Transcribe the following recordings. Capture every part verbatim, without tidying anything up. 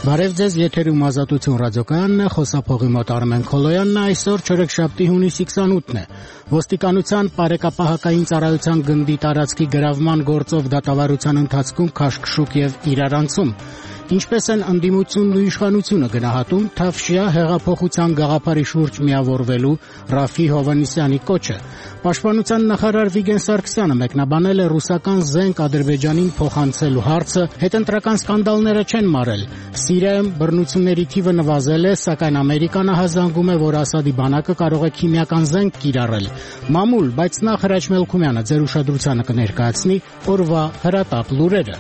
Բարև ձեզ, եթերում Ազատություն ռադիոկայանն է, խոսափողի մոտ Արմեն Քոլոյանն է, այսօր չորեքշաբթի հունիսի քսանութն է։ Ոստիկանության պարեկապահակային ծառայության գնդի տարածքի գրավման գործով դատավարության ընթացքում քաշքշուկ եւ իրարանցում։ Ինչպես են ընդդիմությունն ու իշխանությունը գնահատում Թավշյա հեղափոխության գաղափարի շուրջ միավորվելու Ռաֆի Հովհաննիսյանի կոչը։ Պաշտպանության նախարար Վիգեն Սարգսյանը մեկնաբանել է ռուսական զենք Ադրբեջանին փոխանցելու հարցը, հետընտրական սկանդալները չեն մարել։ Սիրիայում բռնությունների թիվը նվազել է, սակայն Ամերիկան ահազանգում է, որ Ասադի բանակը կարող է քիմիական զենք կիրառել։ Մամուլ, բայց նախ Հրաչ Մելքումյանը ձեր ուշադրությանը կներկայացնի օրվա հրատապ լուրերը։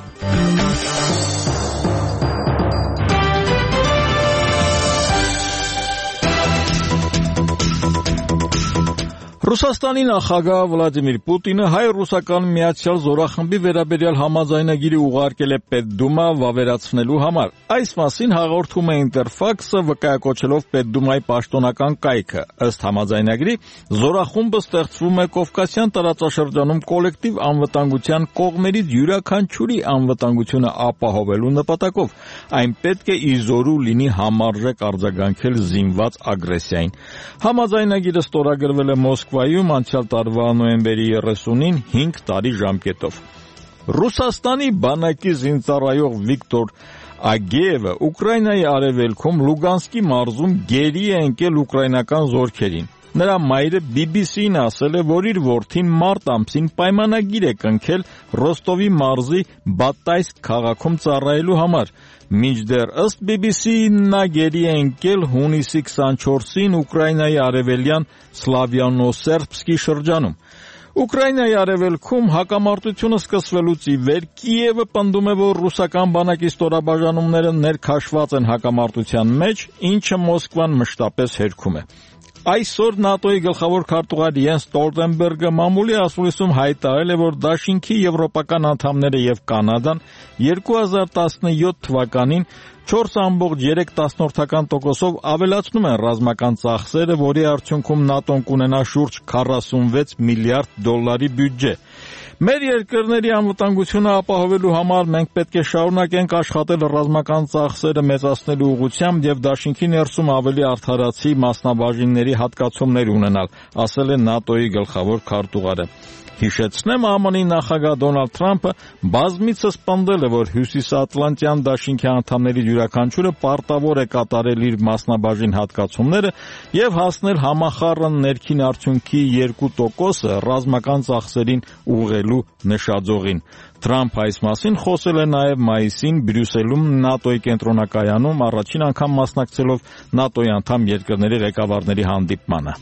Ռուսաստանի նախագահ Վլադիմիր Պուտինը հայ-ռուսական միացյալ զորախմբի վերաբերյալ համաձայնագիրը ուղարկել է Պետդումա վավերացնելու համար։ Այս մասին հաղորդում է Ինտերֆաքսը, վկայակոչելով Պետդումայի պաշտոնական կայքը։ Ըստ համաձայնագրի, զորախումբը ստեղծվում է Կովկասյան տարածաշրջանում կոլեկտիվ անվտանգության կողմերից յուրաքանչյուրի անվտանգությունը ապահովելու նպատակով։ Այն պետք է ի զորու լինի համարժեք արձագանքել զինված ագրեսիային։ Համաձայնագիրը ստորագրվել է Մոսկվայում անցյալ տարվա նոյեմբերի երեսունին հինգ տարի ժամկետով։ Ռուսաստանի բանակի զինծառայող Վիկտոր Ագեևը Ուկրաինայի արևելքում Լուգանսկի մարզում գերի է ընկել ուկրաինական զորքերին։ Նրա մայրը բի բի սի-ին ասել է, որ իր որդին մարտ ամսին պայմանագիր է կնքել Ռոստովի մարզի Բատայսկ քաղաքում ծառայելու համար։ Մինչդեռ ըստ բի բի սի-ի նա գերի է ընկել հունիսի քսանչորսին Ուկրաինայի արևելյան Սլավյանոսերբսկի շրջանում։ Ուկրաինայի արևելքում հակամարտությունը սկսվելուց ի վեր Կիևը պնդում է, որ ռուսական բանակի ստորաբաժանումները ներքաշված են հակամարտության մեջ, ինչը Մոսկվան մշտապես հերքում է։ Այսօր ՆԱՏՕ-ի գլխավոր քարտուղար Յենս Ստոլտենբերգը մամուլի ասուլիսում հայտարարել է, որ Դաշինքի եվրոպական անդամները եւ Կանադան երկու հազար տասնյոթ թվականին չորս ամբողջ երեք տոկոսով ավելացնում են ռազմական ծախսերը, որի արդյունքում ՆԱՏՕ-ն կունենա շուրջ քառասունվեց միլիարդ դոլարի բյուջե։ Մեր երկրների անվտանգությունը ապահովելու համար մենք պետք է շարունակենք աշխատել ռազմական ծախսերը մեծացնելու ուղղությամբ եւ Դաշինքի ներսում ավելի արդարացի մասնաբաժինների հատկացումներ ունենալ, ասել է ՆԱՏՕ-ի գլխավոր քարտուղարը։ Հիշեցնեմ, ԱՄՆ-ի նախագահ Դոնալդ Թրամփը բազմիցս պնդել է, որ հյուսիսատլանտյան դաշինքի անդամների յուրաքանչյուրը պարտավոր է կատարել իր մասնաբաժին հատկացումները եւ հասնել համախառն ներքին արդյունքի երկու տոկոսը ռազմական ծախսերին ուղղելու նշաձողին։ Թրամփը այս մասին խոսել է նաեւ մայիսին Բրյուսելում ՆԱՏՕ-ի կենտրոնակայանում առաջին անգամ մասնակցելով ՆԱՏՕ-ի անդամ երկրների ղեկավարների հանդիպմանը։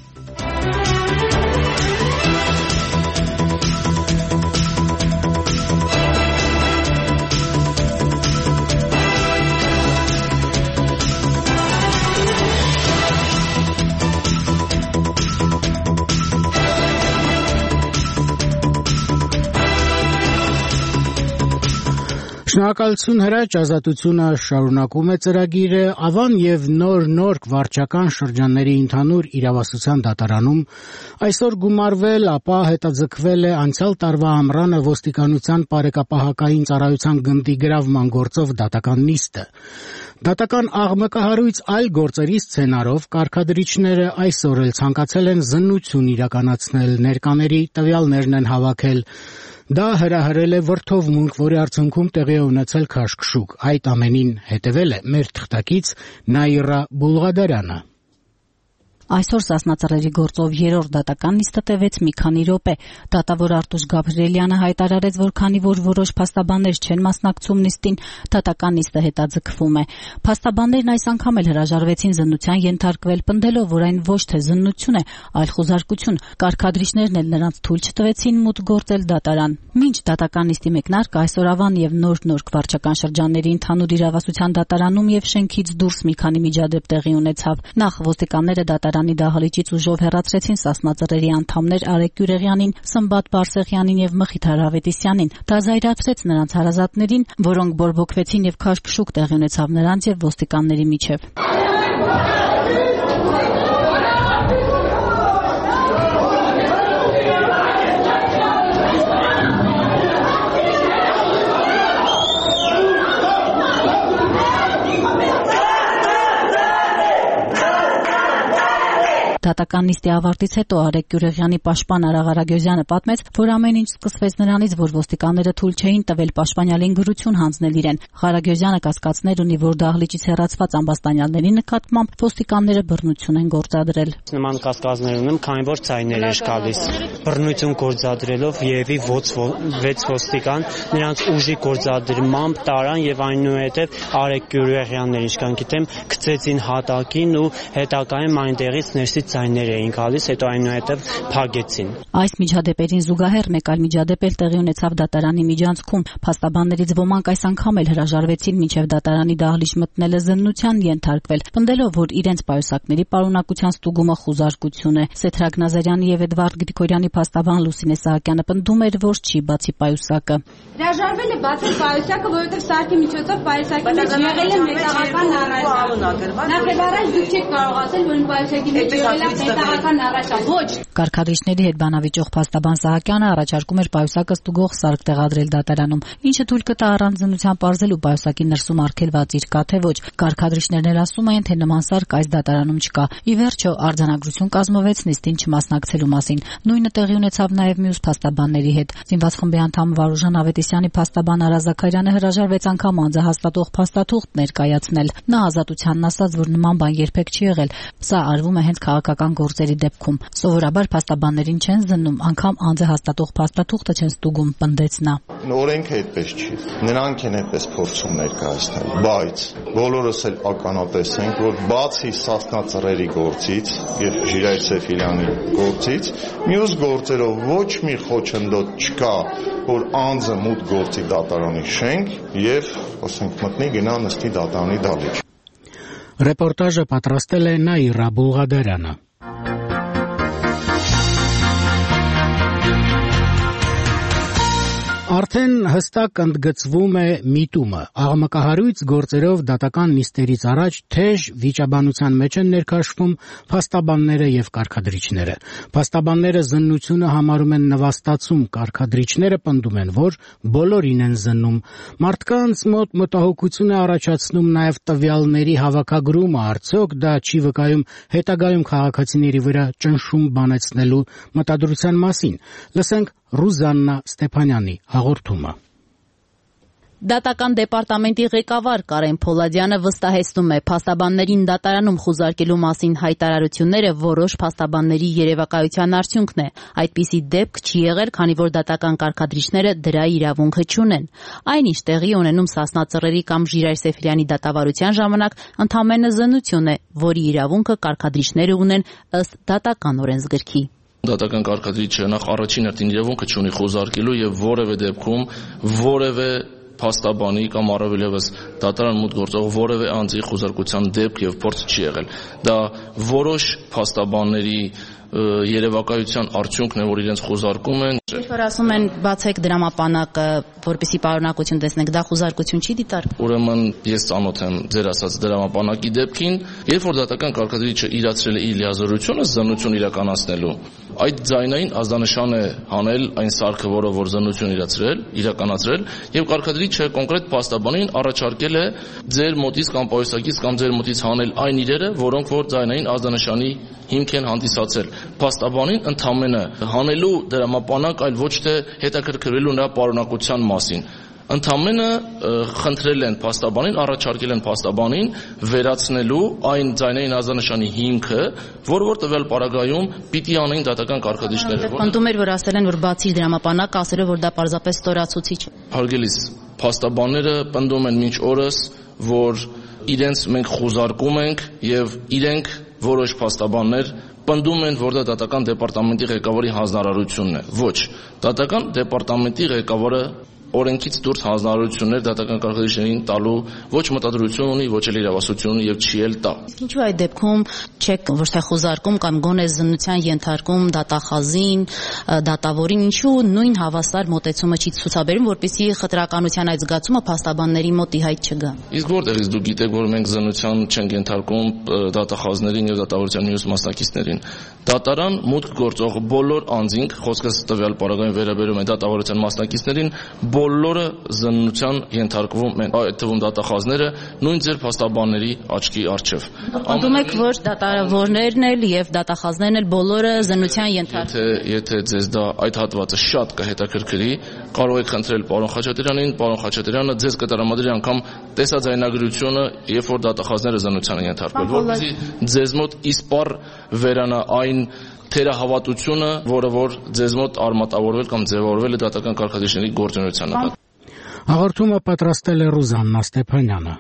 Շնորհակալություն Հրաչ, Ազատությունը շարունակում է ծրագիրը Ավան եւ նոր նորք վարչական շրջանների ընդհանուր իրավասության դատարանում այսօր գումարվել, ապա հետաձգվել է անցյալ տարվա ամռանը ոստիկանության պարեկապահակային ծառայության գնդի գրավման գործով դատական նիստը։ Դատական աղմկահարույց այլ գործերի սցենարով կարգադրիչները այսօր էլ ցանկացել են զննություն իրականացնել, ներկաների տվյալներն են հավաքել։ Դա հրահրել է վրդովմունք, որի արդյունքում տեղի է ունեցել քաշքշուկ։ Այդ ամենին հետևել է մեր թղթակից Նաիրա Բուլղադարյանը։ Այսօր Սասնա գործով երրորդ դատական նիստը տևեց մի քանի րոպե։ Դատավոր Արտուշ Գաբրիելյանը հայտարարեց, որ քանի որ որոշ փաստաբաններ չեն մասնակցում նիստին, դատական նիստը հետաձգվում է։ Փաստաբաններն այս անգամ էլ հրաժարվեցին զննության ենթարկվել, պնդելով, որ այն ոչ թե զննություն է, այլ խոզարկություն։ Կարգադրիչներն էլ նրանց թույլ չտվեցին մուտք գործել դատարան։ Մինչ դատական նիստի մեկնարկը այսօր Ավան եւ Նոր Նորք վարչական շրջանների ընդհանուր իրավասության դատարանում եւ շենքից դուրս մի քանի միջադեպ տեղի ունեցավ։ Նախ ոստիկանները դատարանի դահլիճից ուժով հեռացրեցին Սասնա ծռերի անդամներ Արեգ Գյուրեղյանին, Սմբատ Բարսեղյանին եւ Մխիթար Ավետիսյանին։ Դա զայրացրեց նրանց հարազատներին, որոնք բորբոքվեցին եւ քաշքշուկ տեղի ունեցավ նրանց եւ ոստիկանների միջեւ։ Դատական նիստի ավարտից հետո Արեգ Գյուրեղյանի պաշտպան Արա Ղարագյոզյանը պատմեց, որ ամեն ինչ սկսվեց նրանից, որ ոստիկանները թույլ չէին տվել պաշտպանյալին գրություն հանձնել իրեն։ Ղարագյոզյանը կասկածներ ունի, որ դահլիճից հեռացված ամբաստանյալների նկատմամբ ոստիկանները բռնություն են գործադրել։ Նման կասկածներ ունեմ, քանի որ ցայներ էր գալիս բռնություն գործադրելով Եվի վեց ոստիկան նրանց ուժի գործադրմամբ տարան եւ այնուհետեւ Արեգ Գյուրեղյանն ինչքան գիտեմ գցեցին հատակին ու հետագայում այնտեղից ներսից ցայներ էին գալիս, հետո այնուհետեւ փագեցին։ Այս միջադեպերին զուգահեռ մեկ այլ միջադեպ էլ տեղի ունեցավ դատարանի միջանցքում։ Փաստաբաններից ոմանք այս անգամ էլ հրաժարվեցին մինչև դատարանի դահլիճ մտնելը զննության ենթարկվել, պնդելով, որ իրենց պայուսակների պարունակության ստուգումը խուզարկություն է։ Սեդրակ Նազարյանի եւ Էդվարդ Գրիգորյանի փաստաբան Լուսինե Սահակյանը պնդում էր, որ չի բացի պայուսակը։ Հրաժարվել է բացել պայուսակը, որովհետև սարքի միջոցով պայուսակի մեջ եղել է մետաղական առարկա։ Նախևառաջ դուք չեք կարող ասել, որ պայուսակի մեջ եղել է մետաղական առարկա։ Ոչ։ Կարգադրիչների հետ բանավիճող փաստաբան Սահակյանը առաջարկում էր պայուսակը ստուգող սարք տեղադրել դատարանում, ինչը թույլ կտա առանց զննության պարզելու պայուսակի ներսում արգելված իր կա թե ոչ։ Կարգադրիչներն էլ ասում են, թե նման սարք այս դատարանում չկա։ Ի վերջո արձանագրություն կազմվեց նիստին չմասնակցելու մասին։ Նույնը տեղի ունեցավ նաև մյուս փաստաբանների հետ։ Զինված խմբի անդամ Վարուժան Ավետիսյանի փաստաբան Արա Զաքարյանը հրաժարվեց անգամ անձահաստատող փաստաթուղթ ներկայացնել։ Նա ազատությանն ասաց, որ նման բան երբեք չի եղել։ Սա արվում է հենց քաղաքական գործերի դեպքում։ Սովորաբար փաստաբաններին չեն զննում, անգամ անձահաստատող փաստաթուղթը չեն ստուգում, պնդեց նա։ Օրենքը այդպես չի։ Նրանք են այդպես փորձում ներկայացնել, բայց բոլորս էլ ականատես ենք, որ բացի Սասնա Ծռերի գործից եւ Ժիրայր Սեֆիրյանի գործից, մյուս գործերով ոչ մի խոչընդոտ չկա, որ անձը մուտք գործի դատարանի շենք եւ, ասենք, մտնի գնա նստի դատարանի դահլիճ։ Ռեպորտաժը պատրաստել է Նաիրա Բուլղադարյանը։ Արդեն հստակ ընդգծվում է միտումը։ Աղմկահարույց գործերով դատական նիստերից առաջ թեժ վիճաբանության մեջ են ներքաշվում փաստաբանները եւ կարգադրիչները։ Փաստաբանները զննությունը համարում են նվաստացում, կարգադրիչները պնդում են, որ բոլորին են զննում։ Մարդկանց մոտ մտահոգություն է առաջացնում նաեւ տվյալների հավաքագրումը, արդյոք դա չի վկայում հետագայում քաղաքացիների վրա ճնշում բանեցնելու մտադրության մասին։ Լսենք Ռուզաննա Ստեփանյանի հաղորդումը։ Դատական դեպարտամենտի ղեկավար Կարեն Փոլադյանը վստահեցնում է, փաստաբաններին դատարանում խուզարկելու մասին հայտարարությունները որոշ փաստաբանների երևակայության արդյունքն է։ Այդպիսի դեպք չի եղել, քանի որ դատական կարգադրիչները դրա իրավունքը չունեն։ Այնինչ տեղի ունենում Սասնա Ծռերի կամ Ժիրայր Սեֆիրյանի դատավարության ժամանակ ընդամենը զննություն է, որի իրավունքը կարգադրիչները ունեն ըստ դատական օրենսգրքի։ Դատական կարգադրիչը նախ առաջին հերթին իրավունքը չունի խոզարկելու եւ որևէ դեպքում որևէ փաստաբանի կամ առավել եւս դատարան մուտք գործող որևէ անձի խոզարկության դեպք եւ փորձ չի եղել։ Դա որոշ փաստաբանների երևակայության արդյունքն է, որ իրենց խոզարկում են։ Երբ որ ասում են բացեք դրամապանակը, որպեսզի պարունակություն տեսնենք, դա խոզարկություն չի դիտարկվում։ Ուրեմն ես ծանոթ եմ ձեր ասած դրամապանակի դեպքին, երբ որ դատական կարգադրիչը իրացրել է իր լիազորությունը զննություն իրականացնելու, այդ ձայնային ազդանշան է հանել այն սարքը, որը որ զննություն իրացրել, իրականացրել, եւ կարգադրիչը կոնկրետ փաստաբանին առաջարկել է ձեր մոտից կամ պայուսակից կամ ձեր մոտից հանել այն իրերը, որոնք որ ձայնային ազդանշանի հիմք են հանդիսացել։ Փաստաբանին ընդամենը հանելու դրամապանակ, այլ ոչ թե հետաքրքրվելու նրա պարունակության մասին։ Ընդամենը խնդրել են փաստաբանին, առաջարկել են փաստաբանին վերացնելու այն ձայնային ազդանշանի հիմքը, որ որ տվյալ պարագայում պիտի անեն դատական կարգադրիչները։ Պնդում էր, որ ասել են, որ բացի դրամապանակը, ասելով, որ դա պարզապես ստորացուցիչ է։ Հարգելիս, փաստաբանները պնդում են մինչ օրս, որ իրենց մենք խոզարկում ենք եւ իրենք որոշ փաստաբաններ պնդում են, որ դա դատական դեպարտամենտի ղեկավարի հանձնարարությունն է։ Ոչ, դատական դեպարտամենտի ղեկավարը օրենքից դուրս հանձնարարություններ դատական կարգադրիչներին տալու ոչ մտադրություն ունի, ոչ էլ իրավասություն ունի եւ չի էլ տա։ Ինչու այդ դեպքում չեք ոչ թե խոզարկում կամ գոնե զննության ենթարկում դատախազին, դատավորին, ինչու նույն հավասար մոտեցումը չի ցուցաբերում, որպեսզի խտրականության այդ զգացումը փաստաբանների մոտ ի հայտ չգա։ Իսկ որտեղից դուք գիտեք, որ մենք զննության չենք ենթարկում դատախազներին եւ դատավորության մյուս մասնակիցներին։ Դատարան մուտք գործող բոլոր անձինք, խոսքս տվյալ պարագայում վերաբերում է դատավորության մասնակիցներին, բոլորը զննության ենթարկվում են, այդ թվում դատախազները, նույն ձեր փաստաբանների աչքի առջև։ Անդում եք, որ դատավորներն էլ եւ դատախազներն էլ բոլորը զննության ենթարկվում։ Եթե եթե ձեզ դա այդ հատվածը շատ կհետաքրքրի, կարող եք խնդրել պարոն Խաչատրյանին, պարոն Խաչատրյանը ձեզ կտրամադրի անգամ տեսաձայնագրությունը, երբ որ դատախազները զննության են ենթարկվել, որովհետեւ ձեզ մոտ իսպառ վերանա այն թերահավատությունը, որը որ ձեզ մոտ արմատավորվել կամ ձևավորվել է դատական կարգադրիչների գործունեության նկատմամբ։ Հաղորդումը պատրաստել է Ռուզաննա Ստեփանյանը։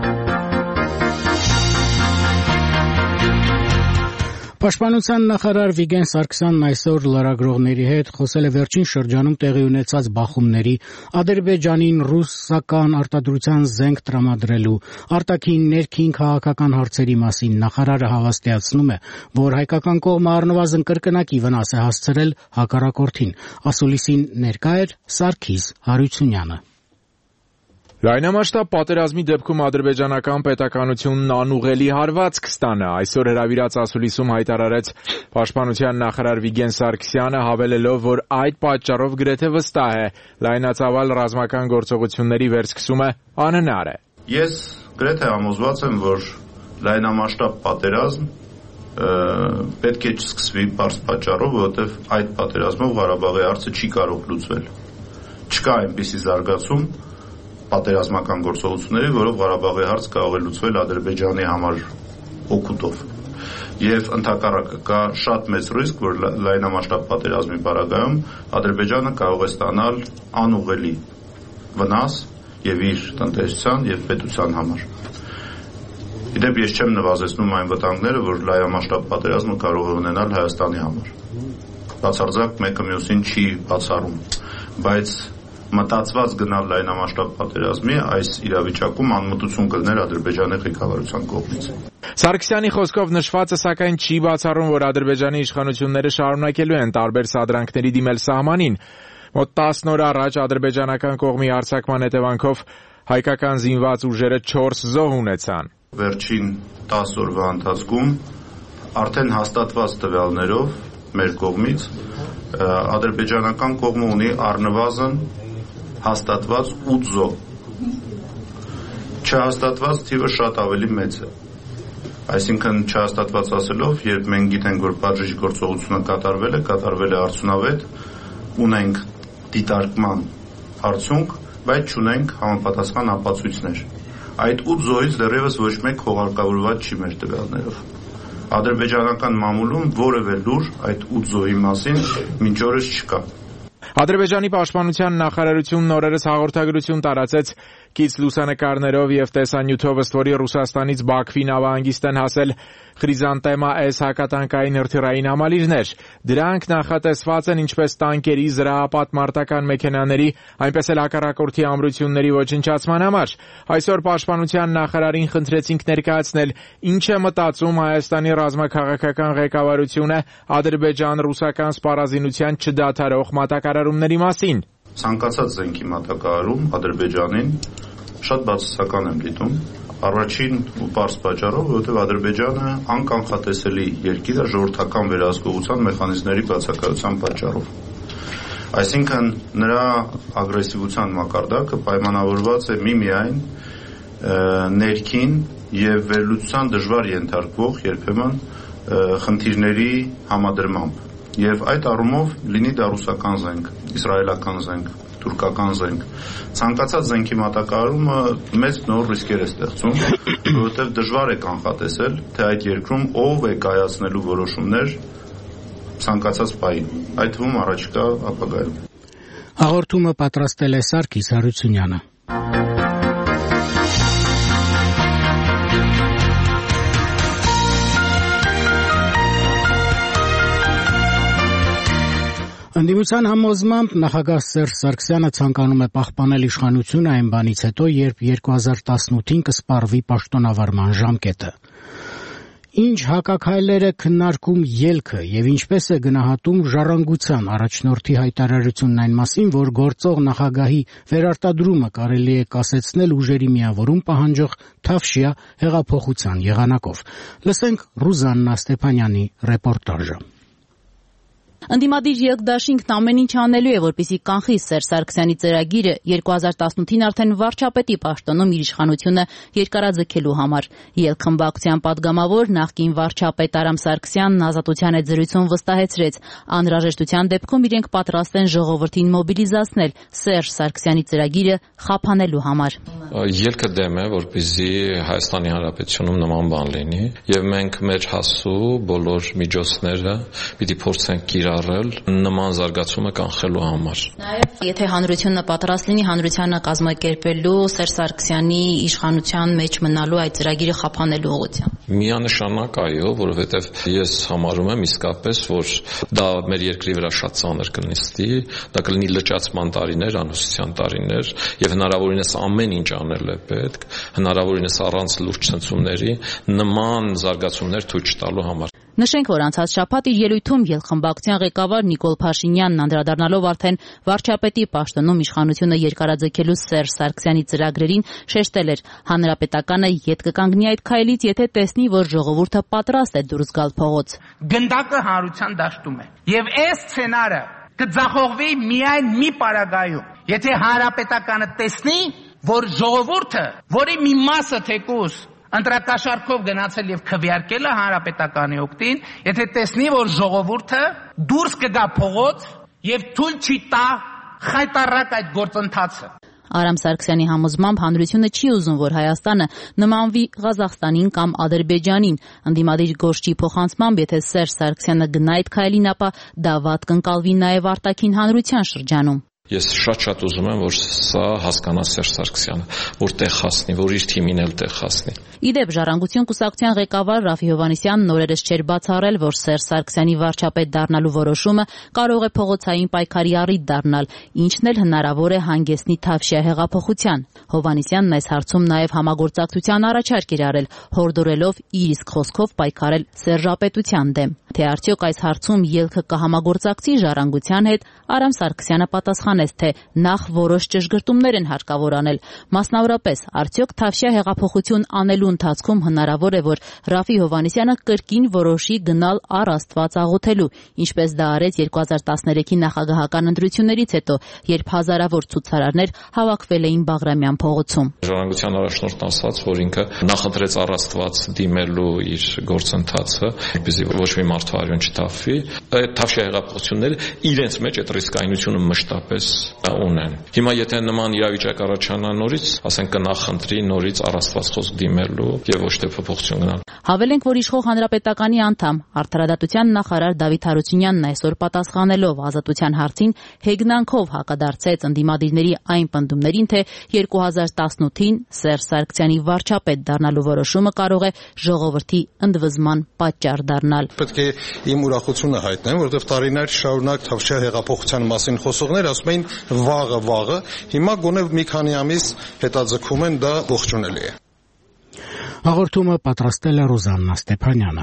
Պաշտպանության նախարար Վիգեն Սարգսյանն այսօր լրագրողների հետ խոսել է վերջին շրջանում տեղի ունեցած բախումների, Ադրբեջանին ռուսական արտադրության զենք տրամադրելու, արտաքին ներքին քաղաքական հարցերի մասին նախարարը հավաստիացնում է, որ հայկական կողմը առնվազն կրկնակի վնաս է հասցրել հակառակորդին։ Ասուլիսին ներկա էր Սարգիս Հարությունյանը։ Լայնամասշտաբ պատերազմի դեպքում ադրբեջանական պետականությունն անուղղելի հարված կստանա, այսօր հրավիրած ասուլիսում հայտարարեց Պաշտպանության նախարար Վիգեն Սարգսյանը, հավելելով, որ այդ պատճառով գրեթե վստահ է, լայնածավալ ռազմական գործողությունների վերսկսումը անհնար է։ Ես գրեթե համոզված եմ, որ լայնամասշտաբ պատերազմ պետք է չսկսվի բարձ պատճառով, որովհետև այդ պատերազմով Ղարաբաղի հարցը չի կարող լուծվել։ Չկա այնպիսի զարգացում պատերազմական գործողությունների, որով Ղարաբաղի հարց կարող է լուծվել Ադրբեջանի համար օգուտով։ Եվ ընդհակառակը կա շատ մեծ ռիսկ, որ լայնամասշտաբ պատերազմի պարագայում Ադրբեջանը կարող է ստանալ անուղղելի վնաս եւ իր տնտեսության եւ պետության համար։ Իդեպ ես չեմ նվազեցնում այն վտանգները, որ լայնամասշտաբ պատերազմը կարող է ունենալ Հայաստանի համար։ Բացարձակ մեկը մյուսին չի բացառում, բայց մտածված գնալ լայնամասշտաբ պատերազմի այս իրավիճակում անմտություն կլներ Ադրբեջանի ղեկավարության կողմից։ Սարգսյանի խոսքով նշվածը սակայն չի բացառում, որ Ադրբեջանի իշխանությունները շարունակելու են տարբեր սադրանքների դիմել սահմանին։ Մոտ տասն օր առաջ ադրբեջանական կողմի հարձակման հետևանքով հայկական զինված ուժերը չորս զոհ ունեցան։ Վերջին տասը օրվա ընթացքում արդեն հաստատված տվյալներով մեր կողմից ադրբեջանական կողմը ունի առնվազն հաստատված ութ զոհ։ Չհաստատված թիվը շատ ավելի մեծ է։ Այսինքն չհաստատված ասելով, երբ մենք գիտենք, որ պատժիչ գործողությունը կատարվել է, կատարվել է արդյունավետ, ունենք դիտարկման արդյունք, բայց չունենք համապատասխան ապացույցներ։ Այդ ութ զոհից դեռևս ոչ մեկ հողարկավորված չի մեր տվյալներով։ Ադրբեջանական մամուլում որևէ լուր այդ ութ զոհի մասին մինչ օրս չկա։ Ադրբեջանի պաշտպանության նախարարությունն օրերս հաղորդագրություն տարածեց կից լուսանկարներով եւ տեսանյութով, ըստ որի Ռուսաստանից Բաքվի նավահանգիստ են հասել Խրիզանտեմա S հակատանկային հրթիռային համալիրներ։ Դրանք նախատեսված են ինչպես տանկերի, զրահապատ մարտական մեքենաների, այնպես էլ հակառակորդի ամրությունների ոչնչացման համար։ Այսօր պաշտպանության նախարարին խնդրեցինք ներկայացնել, ինչ է մտածում Հայաստանի ռազմաքաղաքական ղեկավարությունը ադրբեջան-ռուսական սպառազինության չդադարող մատակարարումների մասին։ Ցանկացած զենքի մատակարարում Ադրբեջանին շատ բացասական եմ դիտում։ Առաջին ու պարզ պատճառով, որովհետև Ադրբեջանը անկանխատեսելի երկիր է ժողովրդական վերահսկողության մեխանիզմների բացակայության պատճառով։ Այսինքն նրա ագրեսիվության մակարդակը պայմանավորված է միմիայն ներքին եւ վերլուծության դժվար ենթարկվող երբեմն խնդիրների համադրմամբ։ Եվ այդ առումով լինի դա ռուսական զենք, իսրայելական զենք, թուրքական զենք, ցանկացած զենքի մատակարարումը մեծ նոր ռիսկեր է ստեղծում, որովհետև դժվար է կանխատեսել, թե այդ երկրում ով է կայացնելու որոշումներ ցանկացած պահին, այդ թվում առաջիկա ապագայում։ Հաղորդումը պատրաստել է Սարգիս Հարությունյանը։ Ընդդիմության համոզմամբ նախագահ Սերժ Սարգսյանը ցանկանում է պահպանել իշխանությունը այն բանից հետո, երբ երկու հազար տասնութին կսպառվի պաշտոնավարման ժամկետը։ Ինչ հակաքայլեր է քննարկում ելքը եւ ինչպես է գնահատում ժառանգության առաջնորդի հայտարարությունն այն մասին, որ գործող նախագահի վերարտադրումը կարելի է կասեցնել ուժերի միավորում պահանջող Թավշյա հեղափոխության եղանակով։ Լսենք Ռուզաննա Ստեփանյանի ռեպորտաժը։ Ընդդիմադիր ԵԼԿ-դաշինքն ամեն ինչ անելու է, որպեսզի կանխի Սերժ Սարգսյանի ծրագիրը երկու հազար տասնութին արդեն վարչապետի պաշտոնում իր իշխանությունը երկարաձգելու համար։ ԵԼԿ խմբակցության падգամավոր նախկին վարչապետ Արամ Սարգսյանն Ազատության հետ զրույցում վստահեցրեց, անհրաժեշտության դեպքում իրենք պատրաստ են ժողովրդին մոբիլիզացնել Սերժ Սարգսյանի ծրագիրը խափանելու համար։ ԵԼԿ-ը դեմ է, որպեսզի Հայաստանի Հանրապետությունում նման բան լինի, եւ մենք մեր հասու բոլոր միջոցները պիտի փորձենք կիրառել նման զարգացումը կանխելու համար։ Նաեւ եթե հանրությունը պատրաստ լինի հանրությանը կազմակերպելու Սերժ Սարգսյանի իշխանության մեջ մնալու այդ ծրագիրը խափանելու ուղղությամբ։ Միանշանակ այո, որովհետեւ ես համարում եմ իսկապես, որ դա մեր երկրի վրա շատ ծանր կնստի, դա կլինի լճացման տարիներ, անհուսության տարիներ, եւ հնարավորինս ամեն ինչ անել է պետք, հնարավորինս առանց լուրջ ցնցումների նման զարգացումներ թույլ չտալու համար։ Նշենք, որ անցած շաբաթ իր ելույթում ԵԼԿ խմբակցության ղեկավար Նիկոլ Փաշինյանն անդրադառնալով արդեն վարչապետի պաշտոնում իշխանությունը երկարաձգելու Սերժ Սարգսյանի ծրագրերին շեշտել էր, հանրապետականը ետ կկանգնի այդ քայլից, եթե տեսնի, որ ժողովուրդը պատրաստ է դուրս գալ փողոց։ Գնդակը հանրության դաշտում է, եւ այս սցենարը կձախողվի միայն մի պարագայում, եթե հանրապետականը տեսնի, որ ժողովուրդը, որի մի մասը թեկուզ ընտրակաշառքով գնացել եւ քվեարկել է հանրապետականի օգտին, եթե տեսնի, որ ժողովուրդը դուրս կգա փողոց եւ թույլ չի տա խայտարակ այդ գործընթացը։ Արամ Սարգսյանի համոզմամբ հանրությունը չի ուզում, որ Հայաստանը նմանվի Ղազախստանին կամ Ադրբեջանին։ Ընդդիմադիր գործչի փոխանցմամբ, եթե Սերժ Սարգսյանը գնա այդ քայլին, ապա դա վատ կընկալվի նաեւ արտաքին հանրության շրջանում։ Ես շատ-շատ ուզում եմ, որ սա հասկանա Սերժ Սարգսյանը, որ տեղ հասնի, որ իր թիմին էլ տեղ հասնի։ Իդեպ Ժառանգություն կուսակցության ղեկավար Ռաֆի Հովհաննիսյանն օրերս չէր բացառել, որ Սերժ Սարգսյանի վարչապետ դառնալու որոշումը կարող է փողոցային պայքարի առիթ դառնալ, ինչն էլ հնարավոր է հանգեցնի Թավշյա հեղափոխության։ Հովհաննիսյանն այս հարցում նաև համագործակցության առաջարկ էր արել, հորդորելով իր իսկ խոսքով պայքարել Սերժապետության դեմ։ Թե արդյոք այս հարցում ԵԼԿ-ը կհամագործակցի Ժառանգության հետ, Արամ Սարգսյանը պատասխանեց, թե նախ որոշ ճշգրտումներ են հարկավոր անել։ Մասնավորապես, արդյոք Թավշյա հեղափոխություն անելու ընթացքում հնարավոր է, որ Ռաֆի Հովհաննիսյանը կրկին որոշի գնալ առ Աստված աղոթելու, ինչպես դա արեց երկու հազար տասներեքի նախագահական ընտրություններից հետո, երբ հազարավոր ցուցարարներ հավաքվել էին Բաղրամյան փողոցում։ Ժառանգության առաջնորդն ասաց, որ ինքը նախընտրեց առ Աստված դիմելու իր գործընթացը, որպեսզի ոչ մի մարդու արյուն չթափվի։ Այդ Թավշյա հեղափոխությունները իրենց մեջ այդ ռիսկայնությունը մշտապես ունեն։ Հիմա եթե նման իրավիճակ առաջանա նորից, ասենք կնախընտրի նորից առ Աստված խոսք դիմելու եւ ոչ թե փոփոխություն գնալ։ Հավելենք, որ իշխող հանրապետականի անդամ Արդարադատության նախարար Դավիթ Հարությունյանն այսօր պատասխանելով Ազատության հարցին հեգնանքով հակադարձեց ընդդիմադիրների այն պնդումներին, թե երկու հազար տասնութին Սերժ Սարգսյանի վարչապետ դառնալու որոշումը կարող է ժողովրդի ընդվզման պատճառ դառնալ։ Պետք է իմ ուրախությունը հայտնեմ, որովհետեւ տարիներ շարունակ Թավշյա հեղափոխության մասին խոսողներ ասում էին վաղը, վաղը, հիմա գոնե մի քանի ամիս հետաձգում են, դա ողջունելի է։ Հաղորդումը պատրաստել է Ռոզաննա Ստեփանյանը։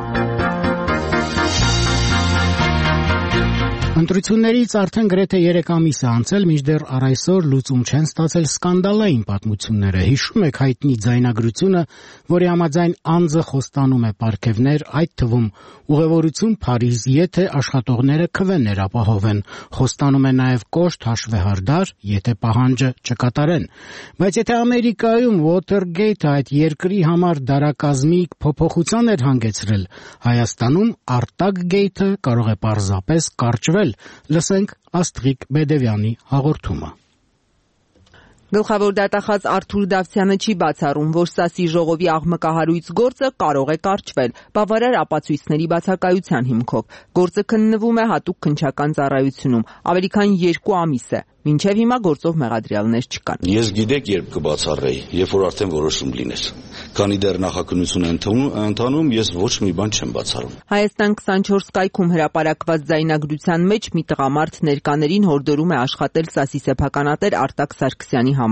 Ընտրություններից արդեն գրեթե երեք ամիս է անցել, մինչդեռ առ այսօր լուծում չեն ստացել սկանդալային պատմությունները։ Հիշում եք հայտնի ձայնագրությունը, որի համաձայն անձը խոստանում է պարգևներ, այդ թվում ուղևորություն Փարիզ, եթե աշխատողները քվեներ ապահովեն, խոստանում է նաև կոշտ հաշվեհարդար, եթե պահանջը չկատարեն։ Բայց եթե Ամերիկայում Watergate-ը այդ երկրի համար դարակազմիկ փոփոխության էր հանգեցրել, Հայաստանում Արտակ-գեյթը կարող է պարզապես կարճվել։ Լսենք Աստղիկ Բեդևյանի հաղորդումը։ Գլխավոր դատախազ Արթուր Դավթյանը չի բացառում, որ Սասի ժողովի աղմկահարույց գործը կարող է կարճվել բավարար ապացույցների բացակայության հիմքով։ Գործը քննվում է հատուկ քննչական ծառայությունում, ավելի քան երկու ամիս է, մինչև հիմա գործով մեղադրյալներ չկան։ Ես գիտեք երբ կբացառեի, երբ որ արդեն որոշում լիներ։ Քանի դեռ նախաքննություն է ընթանում, ես ոչ մի բան չեմ բացառում։ Հայաստան քսանչորս կայքում հրապարակված ձայնագրության մեջ մի տղամարդ ներկաներին հորդորում է աշխատել Սասի սեփականատեր Արտակ Սարգսյանի համար։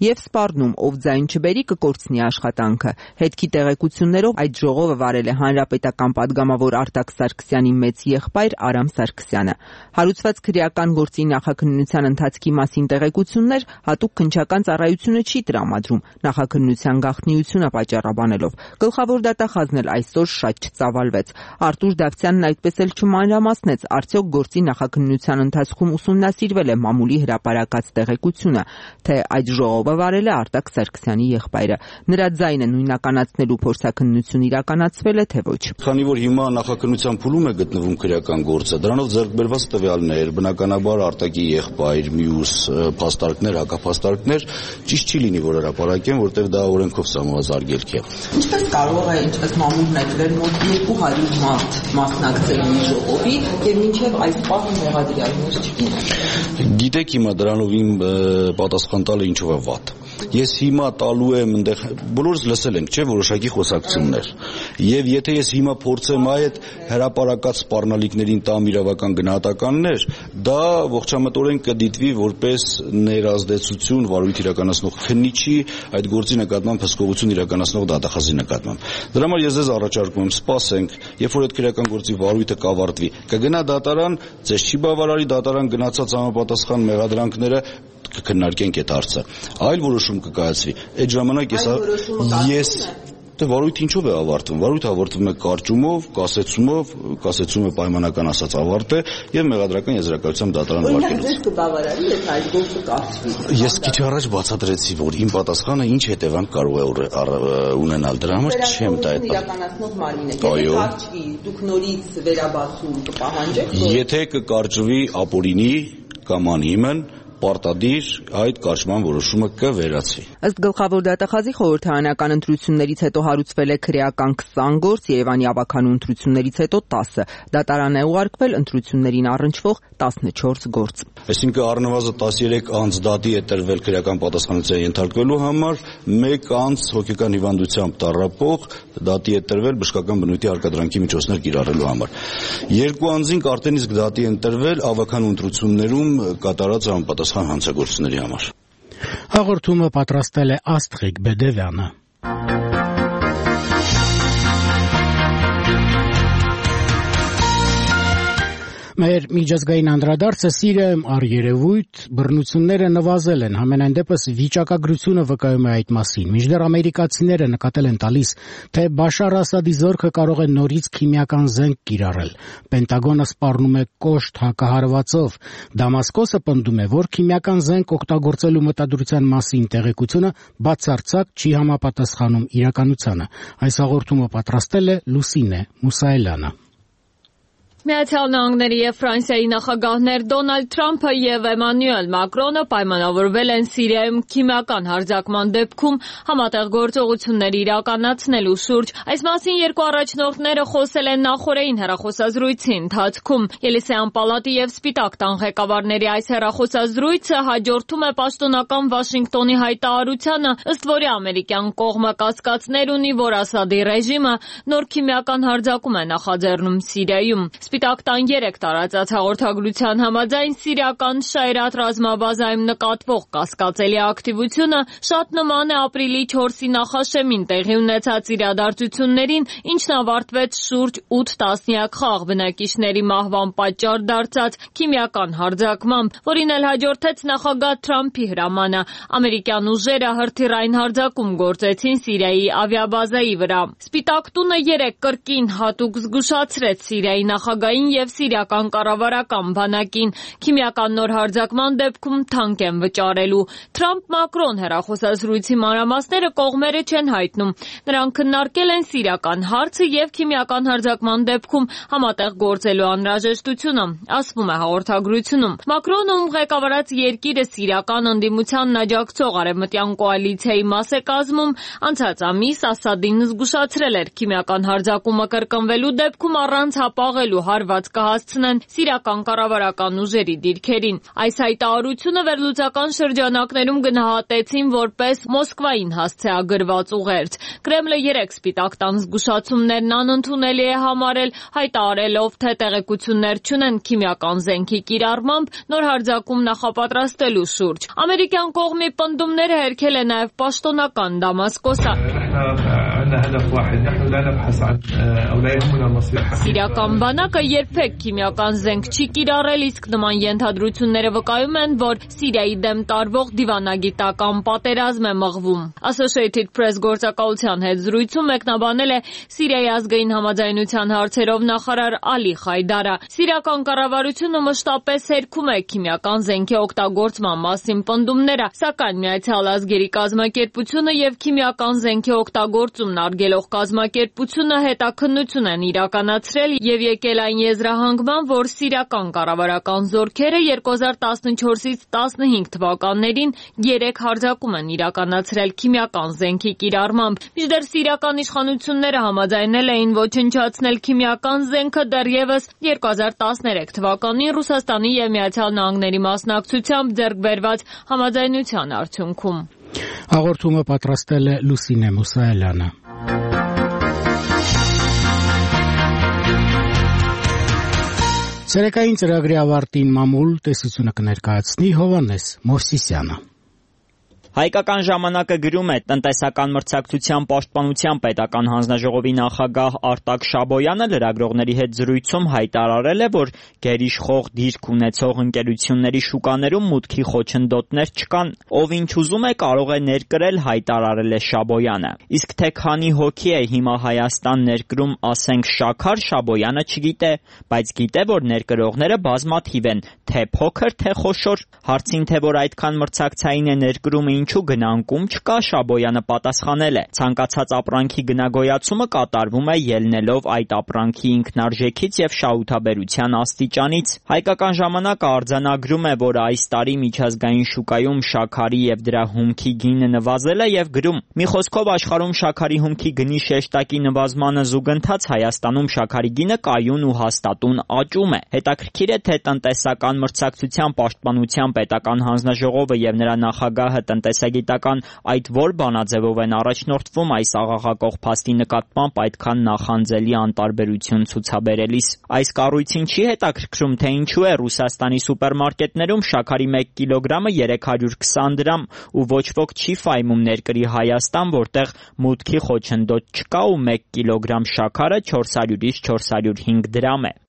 եւ սպառնում, ով ձայն չբերի կկորցնի աշխատանքը։ Հետքի տեղեկություններով այդ ժողովը վարել է հանրապետական падգամավոր Արտակ Սարգսյանի մեծ եղբայր Արամ Սարգսյանը։ Հարուցված քրեական գործի նախաքննության ընթացքի մասին տեղեկություններ հատուկ քննչական ծառայությունը չի տրամադրում, նախաքննության գաղտնիությունը պատճառաբանելով։ Գլխավոր դատախազն էլ այսօր շատ չծավալվեց։ Արտուր Դավթյանն այդպես էլ չմանրամասնեց, արդյոք գործի նախաքննության ընթացքում ուսումնասիրվել է մամուլի հրապարակած տեղեկությունը, թե այդ ժողովը վարել է Արտակ Սարգսյանի եղբայրը։ Նրա ձայնը նույնականացնելու փորձաքննություն իրականացվել է, թե ոչ։ Քանի որ հիմա նախաքննության փուլում է գտնվում քրեական գործը, դրանով ձեռք բերված տվյալներ, բնականաբար Արտակի եղբայր, մյուս փաստարկներ, հակափաստարկներ ճիշտ չի լինի, որ հրապարակեն, որտեղ դա օրենքով սահմանված արգելք է։ Ինչպես կարող է ինչպես մամուլն է գրել մոտ երկու հարյուր մարդ մասնակցել մի ժողովի եւ մինչեւ այս պահը մեղադրյալներ չկին։ Գիտեք հիմա դրանով իմ պատասխան տալը ինչով է վատ։ Ես հիմա տալու եմ այնտեղ բոլորս լսել ենք, չէ, որոշակի խոսակցություններ։ Եվ եթե ես հիմա փորձեմ այդ հրապարակած սպառնալիքներին տամ իրավական գնահատականներ, դա ողջամտորեն կդիտվի որպես ներազդեցություն վարույթ իրականացնող քննիչի այդ գործի նկատմամբ հսկողություն իրականացնող դատախազի նկատմամբ։ Դրա համար ես ձեզ առաջարկում եմ սպասենք, երբ որ այդ քրեական գործի վարույթը կավարտվի, կգնա դատարան, ձեզ չի բավարարի դատարան գնացած համապատասխան մեղադրանքները կքննարկենք այդ հարցը։ Այլ որոշում կկայացվի։ Այդ ժամանակ ես ես դե վարույթը ինչով է ավարտվում։ Վարույթը ավարտվում է կարճումով, կասեցումով, կասեցումը պայմանական ասած ավարտ է եւ մեղադրական եզրակացությամբ դատարան վարկելուց։ Ձեզ կբավարարի, եթե այդ գործը կարճվի։ Ես քիչ առաջ բացատրեցի, որ իմ պատասխանը ինչ հետևանք կարող է ունենալ։ Դրա համար չեմ տա այդ իրականացնող մարմին է։ Եթե կարճվի, դուք նորից վերաբացում կպահանջեք։ Եթե կկարճվի ապօրինի կամ անհիմն պարտադիր այդ կարճման որոշումը կվերացվի։ Ըստ գլխավոր դատախազի խորհրդարանական ընտրություններից հետո հարուցվել է քրեական քսան գործ, Երևանի ավագանու ընտրություններից հետո տասը։ Դատարան է ուղարկվել ընտրություններին առնչվող տասնչորս գործ։ Այսինքն առնվազն տասներեք անց դատի է տրվել քրեական պատասխանատվության ենթարկվելու համար, մեկ անց հոգեկան հիվանդությամբ տառապող դատի է տրվել բժշկական բնույթի արկադրանքի միջոցներ կիրառելու համար։ Երկու անձինք արդեն իսկ դատի են տրվել ավագանու ընտրություններում կատարած համապատասխան հանցագործությունների համար։ Հաղորդումը պատրաստել է Աստղիկ Բեդևյանը։ Մեր միջազգային անդրադարձը Սիրիայում առերևույթ բռնությունները նվազել են, համենայն դեպս վիճակագրությունը վկայում է այդ մասին։ Մինչդեռ ամերիկացիները նկատել են տալիս, թե Բաշար Ասադի զորքը կարող է նորից քիմիական զենք կիրառել։ Պենտագոնը սպառնում է կոշտ հակահարվածով։ Դամասկոսը պնդում է, որ քիմիական զենք օգտագործելու մտադրության մասին տեղեկությունը բացարձակ չի համապատասխանում իրականությանը։ Այս հաղորդումը պատրաստել է Լուսինե Մուսայելյանը։ Միացյալ Նահանգների եւ Ֆրանսիայի նախագահներ Դոնալդ Թրամփը եւ Էմանուել Մակրոնը պայմանավորվել են Սիրիայում քիմիական հարձակման դեպքում համատեղ գործողություններ իրականացնելու շուրջ։ Այս մասին երկու առաջնորդները խոսել են նախօրեին հեռախոսազրույցի ընթացքում։ Ելիսեյան պալատի եւ Սպիտակ տան ղեկավարների այս հեռախոսազրույցը հաջորդում է պաշտոնական Վաշինգտոնի հայտարարությանը, ըստ որի ամերիկյան կողմը կասկածներ ունի, որ Ասադի ռեժիմը նոր քիմիական հարձակում է նախաձեռնում Սիրիայում։ Սպիտակ տան երեք տարածած հաղորդագրության համաձայն սիրիական Շայրաթ ռազմաբազայում նկատվող կասկածելի ակտիվությունը շատ նման է ապրիլի չորսի նախաշեմին տեղի ունեցած իրադարձություններին, ինչն ավարտվեց շուրջ ութ տասնյակ խաղ բնակիչների մահվան պատճառ դարձած քիմիական հարձակմամբ, որին էլ հաջորդեց նախագահ Թրամփի հրամանը։ Ամերիկյան ուժերը հրթիռային հարձակում գործեցին Սիրիայի ավիաբազայի վրա։ Սպիտակ տունը երեք կրկին հատուկ զգուշացրեց Սիրիայի նախագահ Գային եւ սիրիական կառավարական բանակին քիմիական նոր հարձակման դեպքում թանկ են վճարելու։ Թրամփ-Մակրոն հեռախոսազրույցի մանրամասները կողմերը չեն հայտնում։ Նրանք քննարկել են սիրիական հարցը եւ քիմիական հարձակման դեպքում համատեղ գործելու անհրաժեշտությունը, ասվում է հաղորդագրությունում։ Մակրոնը, ում ղեկավարած երկիրը սիրիական ընդդիմությանն աջակցող արևմտյան կոալիցիայի մաս է կազմում, անցած ամիս Ասադին զգուշացրել էր քիմիական հարձակումը կրկնվելու դեպքում առանց հապաղելու հարված կհասցնեն սիրիական կառավարական ուժերի դիրքերին։ Այս հայտարարությունը վերլուծական շրջանակներում գնահատեցին որպես Մոսկվային հասցեագրված ուղերձ։ Կրեմլը երեք սպիտակ տան զգուշացումներն անընդունելի է համարել, հայտարարելով, թե տեղեկություններ չունեն քիմիական զենքի կիրառմամբ նոր հարձակում նախապատրաստելու շուրջ։ Ամերիկյան կողմի պնդումները հերքել է նաև պաշտոնական Դամասկոսը։ Սիրիական բանակը երբեք քիմիական զենք չի կիրառել, իսկ նման ենթադրությունները վկայում են, որ Սիրիայի դեմ տարվող դիվանագիտական պատերազմ է մղվում։ Associated Press գործակալության հետ զրույցում մեկնաբանել է Սիրիայի ազգային համաձայնության հարցերով նախարար Ալի Խայդարը։ Սիրիական կառավարությունը մշտապես հերքում է քիմիական զենքի օգտագործման մասին պնդումները, սակայն Միացյալ Ազգերի կազմակերպությունը եւ քիմիական զենքի օգտագործումն արգելող կազմակերպությունը հետաքննություն են իրականացրել եւ եկել այն եզրահանգման, որ սիրիական կառավարական զորքերը երկու հազար տասնչորսից տասնհինգ թվականներին երեք հարձակում են իրականացրել քիմիական զենքի կիրառմամբ։ Մինչդեռ սիրիական իշխանությունները համաձայնել էին ոչնչացնել քիմիական զենքը դեռևս երկու հազար տասներեք թվականին Ռուսաստանի եւ Միացյալ Նահանգների մասնակցությամբ ձեռք բերված համաձայնության արդյունքում։ Հաղորդումը պատրաստել է Լուսինե Մուսայելյանը։ Ցերեկային ծրագրի ավարտին մամուլ տեսությունը կներկայացնի Հովանես Մովսիսյանը։ Հայկական ժամանակը գրում է, տնտեսական մրցակցության պաշտպանության պետական հանձնաժողովի նախագահ Արտակ Շաբոյանը լրագրողների հետ զրույցում հայտարարել է, որ գերիշխող դիրք ունեցող ընկերությունների շուկաներում մուտքի խոչընդոտներ չկան, ով ինչ ուզում է կարող է ներկրել, հայտարարել է Շաբոյանը։ Իսկ թե քանի հոգի է հիմա Հայաստան ներկրում, ասենք շաքար, Շաբոյանը չգիտե, բայց գիտե, որ ներկրողները բազմաթիվ են, թե փոքր, թե խոշոր։ Հարցին, թե որ այդքան մրցակցային է ներկրումը, ինչու գնանկում չկա, Շաբոյանը պատասխանել է. ցանկացած ապրանքի գնագոյացումը կատարվում է ելնելով այդ ապրանքի ինքնարժեքից եւ շահութաբերության աստիճանից։ Հայկական ժամանակը արձանագրում է, որ այս տարի միջազգային շուկայում շաքարի եւ դրա հումքի գինը նվազել է եւ գրում. մի խոսքով աշխարհում շաքարի հումքի գնի շեշտակի նվազմանը զուգընթաց Հայաստանում շաքարի գինը կայուն ու հաստատուն աճում է։ Հետաքրքիր է, թե տնտեսական մրցակցության պաշտպանության պետական հանձնաժողովը եւ նրա նախագահը տնտեսագիտական այդ որ բանաձևով են առաջնորդվում այս աղաղակող փաստի նկատմամբ այդքան նախանձելի անտարբերություն ցուցաբերելիս։ Այս կառույցին չի հետաքրքրում, թե ինչու է Ռուսաստանի սուպերմարկետներում շաքարի մեկ կիլոգրամը երեք հարյուր քսան դրամ ու ոչ ոք չի ֆայմում ներկրի Հայաստան, որտեղ մուտքի խոչընդոտ չկա ու մեկ կիլոգրամ շաքարը չորս հարյուրից չորս հարյուր հինգ դրամ է։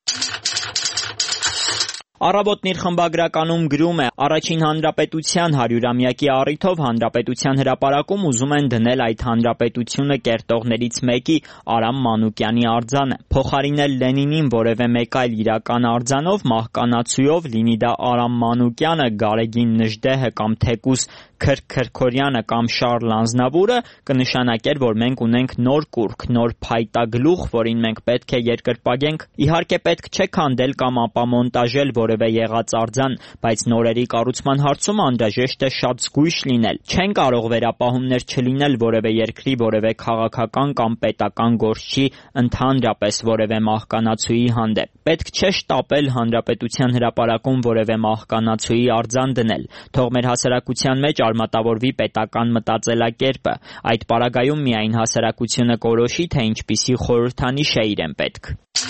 Առավոտն իր խմբագրականում գրում է. առաջին հանրապետության հարյուրամյակի առիթով հանրապետության հրապարակում ուզում են դնել այդ հանրապետությունը կերտողներից մեկի Արամ Մանուկյանի արձանը։ Փոխարինել Լենինին որևէ մեկ այլ իրական արձանով, մահկանացույով, լինի դա Արամ Մանուկյանը, Գարեգին Նժդեհը կամ թեկուզ Քրք Քրքորյանը կամ Շարլ Անձնավուրը, կնշանակեր, որ մենք ունենք նոր կուռք, նոր փայտագլուխ, որին մենք պետք է երկրպագենք։ Իհարկե պետք չէ քանդել կամ ապամոնտաժել որևէ եղած արձան, բայց նորերի կառուցման հարցում անհրաժեշտ է շատ զգույշ լինել։ Չեն կարող վերապահումներ չլինել որևէ երկրի, որևէ քաղաքական կամ պետական գործչի, ընդհանրապես որևէ մահկանացուի հանդեպ։ Պետք չէ շտապել հանրապետության հրապարակում որևէ մահկանացուի արձան դնել։ Թող մեր հասարակության մեջ արմատավորվի պետական մտածելակերպը։ Այդ պարագայում միայն հասարակությունը կորոշի, թե ինչպիսի խորհրդանիշ է իրեն պետք։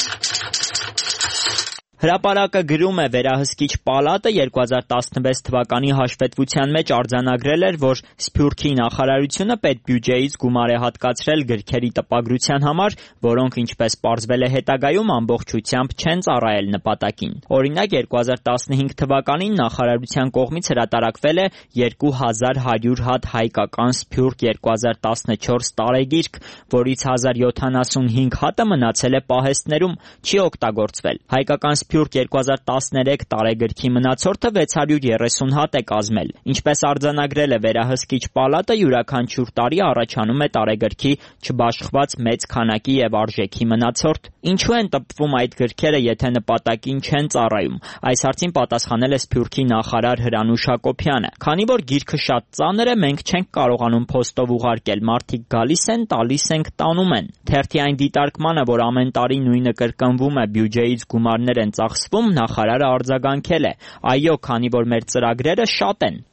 Հրապարակը գրում է. Վերահսկիչ պալատը երկու հազար տասնվեց թվականի հաշվետվության մեջ արձանագրել էր, որ Սփյուռքի նախարարությունը պետբյուջեից գումար է հատկացրել գրքերի տպագրության համար, որոնք ինչպես պարզվել է հետագայում ամբողջությամբ չեն ծառայել նպատակին։ Օրինակ երկու հազար տասնհինգ թվականին նախարարության կողմից հրատարակվել է երկու հազար հարյուր հատ հայկական Սփյուռք երկու հազար տասնչորս տարեգիրք, որից հազար յոթանասունհինգ հատը մնացել է պահեստներում, չի օգտագործվել։ Հայկական Սփյուռք երկու հազար տասներեք տարեգրքի մնացորդը վեց հարյուր երեսուն հատ է կազմել։ Ինչպես արձանագրել է վերահսկիչ պալատը, յուրաքանչյուր տարի առաջանում է տարեգրքի չբաշխված մեծ քանակի եւ արժեքի մնացորդ։ Ինչու են տպվում այդ գրքերը, եթե նպատակին չեն ծառայում։ Այս հարցին պատասխանել է Սփյուռքի նախարար Հրանուշ Հակոբյանը։ Քանի որ գիրքը շատ ծանր է, մենք չենք կարողանում փոստով ուղարկել, մարդիկ գալիս են, տալիս ենք, տանում են։ Թերթի այն դիտարկմանը, որ ամեն տարի նույնը կրկնվում է, բյուջեից գումարներ են ծախսվում, նախարարը արձագանքել է. այո, քանի որ մեր ծրագրերը շատ են։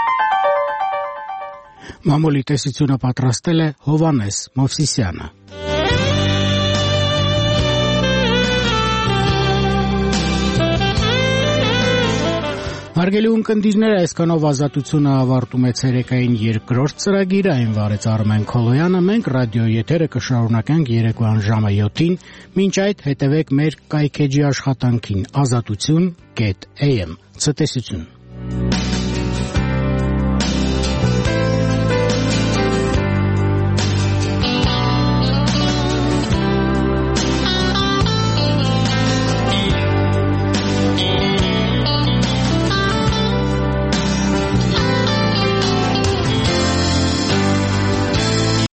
Մամուլի տեսությունը պատրաստել է Հովանես Մովսիսյանը։ Հարգելի ունկնդիրներ, այսքանով ազատությունը ավարտում է ցերեկային երկրորդ ծրագիրը, այն վարեց Արմեն Քոլոյանը, մենք ռադիո եթերը կշարունակենք երեկոյան ժամը յոթին, մինչ այդ հետևեք մեր կայքեջի աշխատանքին ազատություն կետ էյ էմ։ Ցտեսություն։